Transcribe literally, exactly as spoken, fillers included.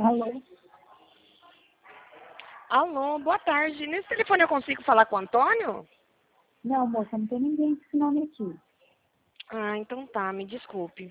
Alô? Alô, boa tarde. Nesse telefone eu consigo falar com o Antônio? Não, moça, não tem ninguém com esse nome aqui. Ah, então tá, me desculpe.